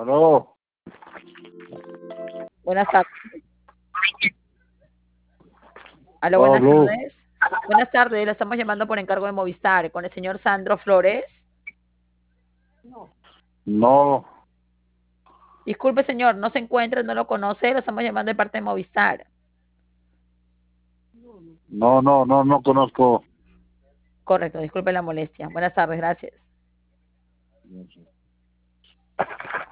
Aló, Buenas tardes. Aló, buenas aló. tardes. Buenas tardes, la estamos llamando por encargo de Movistar con el señor Sandro Flores. No, Disculpe, señor, no se encuentra, no lo conoce, lo estamos llamando de parte de Movistar. no conozco. Correcto, disculpe la molestia. Buenas tardes, gracias.